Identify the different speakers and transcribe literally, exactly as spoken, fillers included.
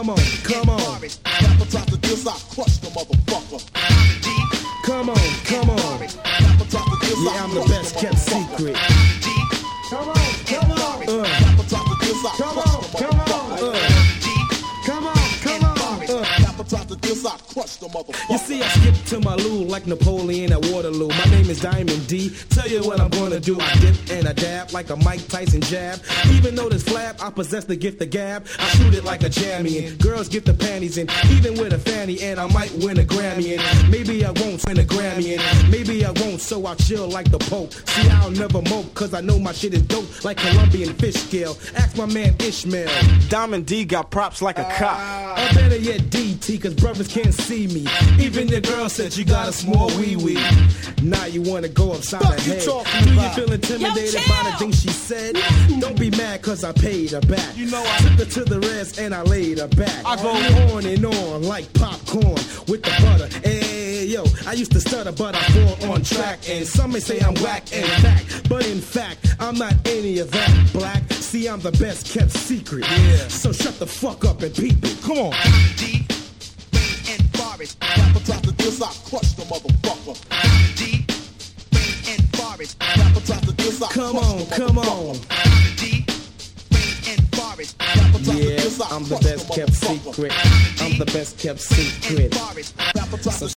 Speaker 1: Come on, come on.
Speaker 2: Rapper tries to diss, I crush the motherfucker.
Speaker 1: Come on, come on.
Speaker 2: Rapper tries to diss,
Speaker 1: Yeah, I'm the best kept secret.
Speaker 3: Come on, come on.
Speaker 1: Uh,
Speaker 2: Rapper tries to diss, I
Speaker 3: Come
Speaker 2: crush
Speaker 3: on,
Speaker 2: the
Speaker 3: come on.
Speaker 2: motherfucker.
Speaker 1: uh.
Speaker 3: Come on, come on.
Speaker 1: Uh.
Speaker 2: Rapper tries to diss, I crush the motherfucker.
Speaker 1: You see, I skipped to my loo like Napoleon at Waterloo. My name is Diamond D. Tell you what I'm gonna do. I dip and I dab like a Mike Tyson jab. Even though this flab, I possess the gift of gab. I shoot it like a jammy and girls get the panties in. Even with a fanny and I might win a Grammy and maybe I won't win a Grammy and maybe I won't, so I'll chill like the Pope. See, I'll never mope cause I know my shit is dope like Colombian fish scale. Ask my man Ishmael.
Speaker 4: Diamond D got props like a cop.
Speaker 1: Or better yet D T, cause brothers can't see me. Even the girl said you got a small wee wee. Now you wanna go upside her head. Do you feel intimidated
Speaker 5: Yo,
Speaker 1: by the things she said? Don't be mad cause I paid her back.
Speaker 4: You know I-
Speaker 1: took her to the rest and I laid her back.
Speaker 4: I go
Speaker 1: on and on like popcorn with the butter. Hey, yo, I used to stutter but I fall on track. And some may say I'm whack and fact, but in fact, I'm not any of that black. See, I'm the best kept secret.
Speaker 4: Yeah.
Speaker 1: So shut the fuck up and peep it. Come on.
Speaker 2: D, Wayne and Forrest. Rapper tries to diss, I crush the motherfucker. D, Wayne and Forrest. Rapper tries to diss, I
Speaker 1: Come
Speaker 2: crush
Speaker 1: on,
Speaker 2: the
Speaker 1: come
Speaker 2: motherfucker.
Speaker 1: on.
Speaker 2: D, Wayne and Forrest. Rapper tries to
Speaker 1: Yeah,
Speaker 2: diss, I
Speaker 1: I'm the
Speaker 2: crush
Speaker 1: best kept
Speaker 2: motherfucker.
Speaker 1: secret. I'm the best kept secret.
Speaker 2: Rapper tries to